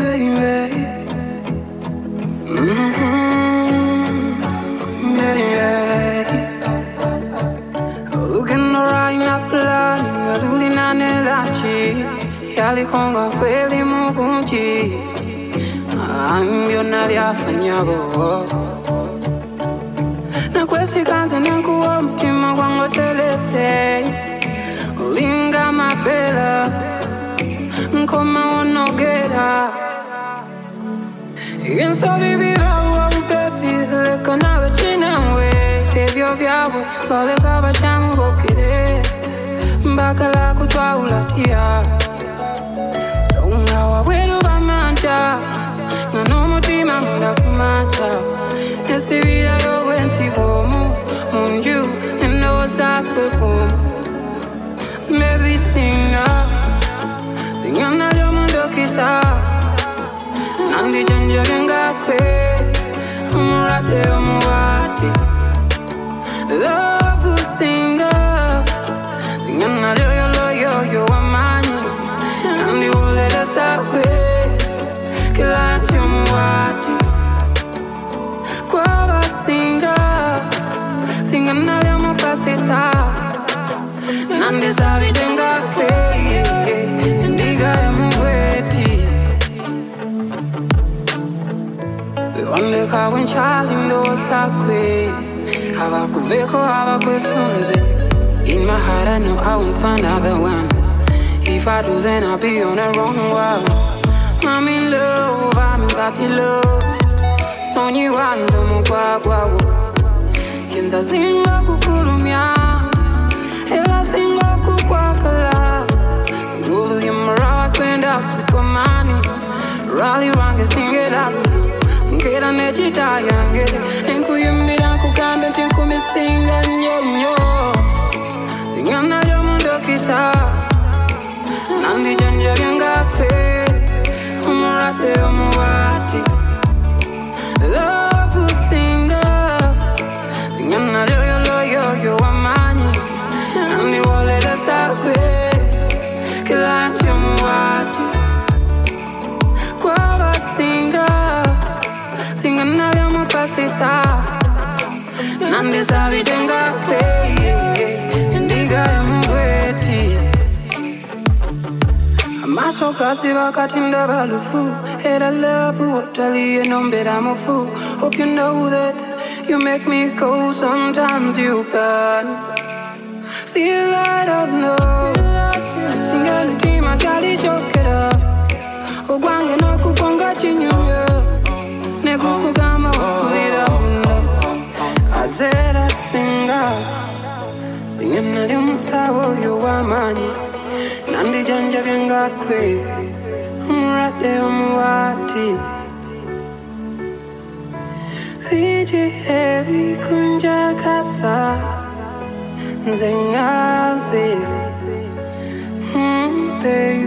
baby. Baby. Looking right now, planning, looking at the lachi. Yali konga kweli mukunchi. Ambio na vyafanyabo. Na kwesi kanzi nyankuwa mtima kwangu telese. Ulinga mapela. Nkoma wanogera. Yenso bibi rawa upepi. Leko nawe china we. Kevyo vyawe. Vale kaba chango kire. Mbakala kutwa ulatia. So ngawa wenu bamanja. Ngano mutima munda kumacha. Nesi vida yo wenti bomu. Munju endo sakwe bomu. Maybe singer. Singing na lyo mundo kita. Nandi janja venga kwe. Umurate umuwati. Love singer. Singing na yo amani. Nandi ulele sakwe. Kilati umuwati. Kwa singer. Singing na lyo mupasita. Nandi sabi jenga kwe. Ndiga ya mweti. Wande kawen chali ndo sakwe. Hava kubeko hava kwesunze. In my heart I know I won't find another one. If I do then I'll be on the wrong one. I'm in love, I'm in love. Sonyi wanzo mkwagwa. Yenza zinga kukulumya. Ela zinga kukwakala. Ngulu yamara kwenda supermani. Rally range singela. Ngela nechita yange. Enku yumbira kukambe tinku misinga nyo. Singana lyo mundo kita. Nandi janja vyanga kwe. Umurate umuwati. Love singer. Singana yo amani. Nandi wale la sakwe. Kilanchi umuwati. Kwa singer. Singana lyo mupasita. Nandi sabi denga kwe. Ndiga ya mweti. Amaso kasi wakati ndabalufu. Hate I love you, utali enombera mufu. Hope you know that you make me go. Sometimes you burn. Still I don't know. Singali tima chali chokera. Ogwange na kukonga chinyuya. Nekukugama wakulira munda. Azera singa. Singing na lyo musawo yo amani. Nandi janja vyanga kwe. Umurate umuwati. Viji hevi kunja kasa. Nzengazi. Baby.